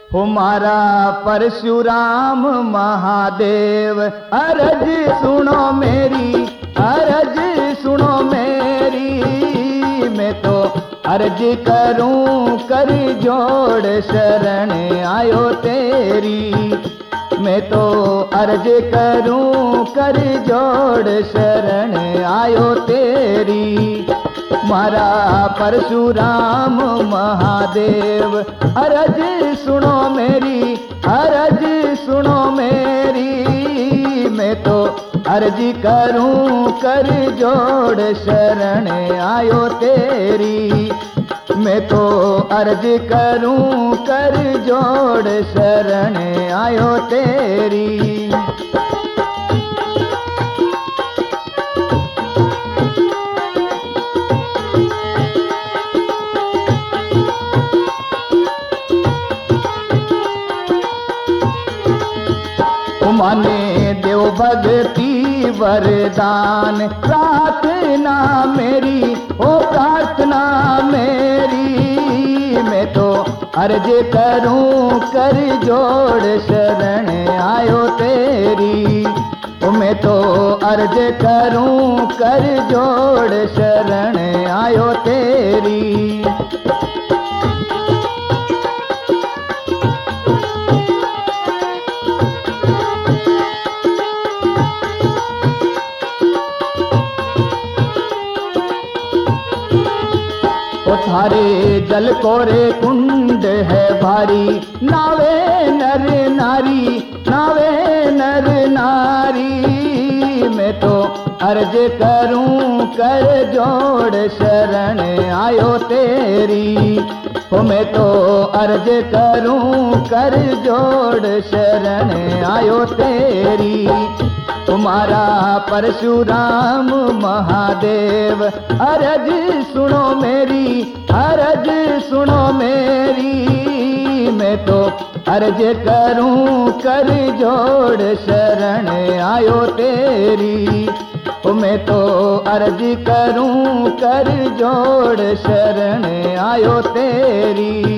हमारा परशुराम महादेव अरज सुनो मेरी, अरज सुनो मेरी। मैं तो अर्ज करूं कर जोड़ शरण आयो तेरी। मैं तो अर्ज करूं कर जोड़ शरण आयो तेरी। मारा परशुराम महादेव अरज सुनो मेरी, अरज सुनो मेरी। मैं तो अर्ज करूं कर जोड़ शरण आयो तेरी। मैं तो अर्ज करूं कर जोड़ शरण आयो तेरी। माने देव भक्ति वरदान प्रार्थना मेरी, ओ प्रार्थना मेरी। मैं तो अर्ज करूं कर जोड़ शरण आयो तेरी। मैं तो अर्ज करूं कर जोड़ शरण आयो तेरी। थारे जल कोरे कुंड है भारी, नावे नर नारी, नावे नर नारी। मैं तो अर्ज करूं कर जोड़ शरण आयो तेरी। मैं तो अर्ज करूं कर जोड़ शरण आयो तेरी। तुम्हारा परशुराम महादेव अरज सुनो मेरी, अरज सुनो मेरी। मैं तो अर्ज करूं कर जोड़ शरण आयो तेरी। मैं तो अर्ज करूं कर जोड़ शरण आयो तेरी।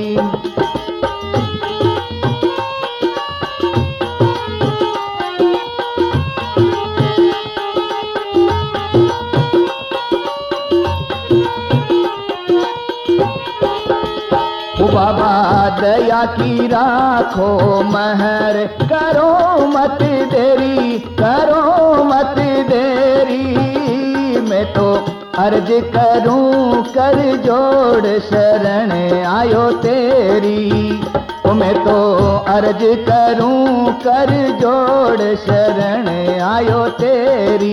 बाबा दया की राखो महर, करो मत देरी, करो मत देरी। मैं तो अर्ज करूं कर जोड़ शरण आयो तेरी। मैं तो अर्ज करूं कर जोड़ शरण आयो तेरी।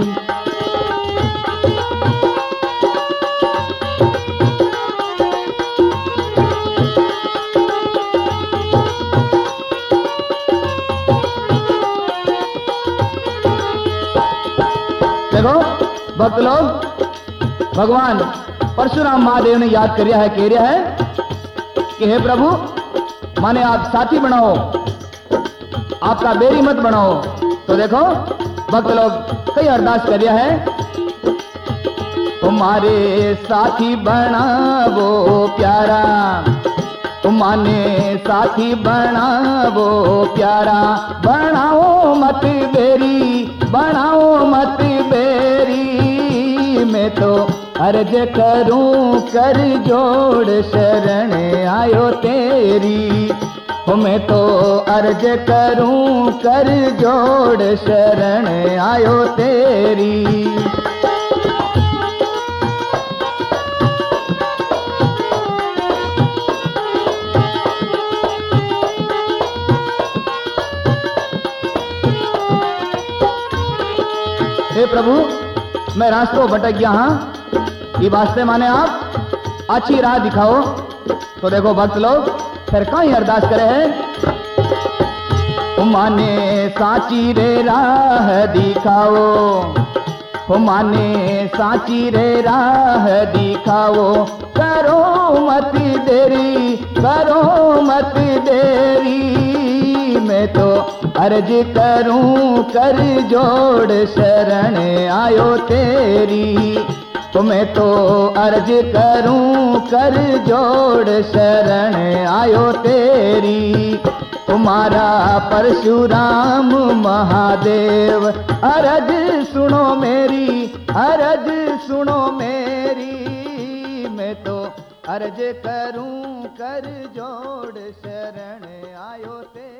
देखो भक्त लोग, भगवान परशुराम महादेव ने याद कर है, कह रहा है कि हे प्रभु, माने आप साथी बनाओ, आपका बेरी मत बनाओ। तो देखो भक्त लोग कई अरदास कर रहा है, तुम्हारे साथी बनावो प्यारा, माने साथी बनावो प्यारा। बनाओ मत बेरी, बनाओ मत बेरी। मैं तो अर्ज करूं कर जोड़ शरण आयो तेरी। मैं तो अर्ज करूं कर जोड़ शरण आयो तेरी। हे प्रभु, मैं रास्तों भटक गया हाँ, ये वास्ते माने आप अच्छी राह दिखाओ। तो देखो भक्त लोग फिर कहीं अरदास करे है, माने साची रे राह दिखाओ, माने साची रे राह दिखाओ। करो मत देरी, करो मत देरी। मैं तो अर्ज करूं कर जोड़ शरण आयो तेरी। तो मैं तो अर्ज करूं कर जोड़ शरण आयो तेरी। मेरी, तुम्हारा परशुराम महादेव। अरज सुनो मेरी, अरज सुनो मेरी, मैं तो अर्ज करूं कर जोड़ शरण आयो ते।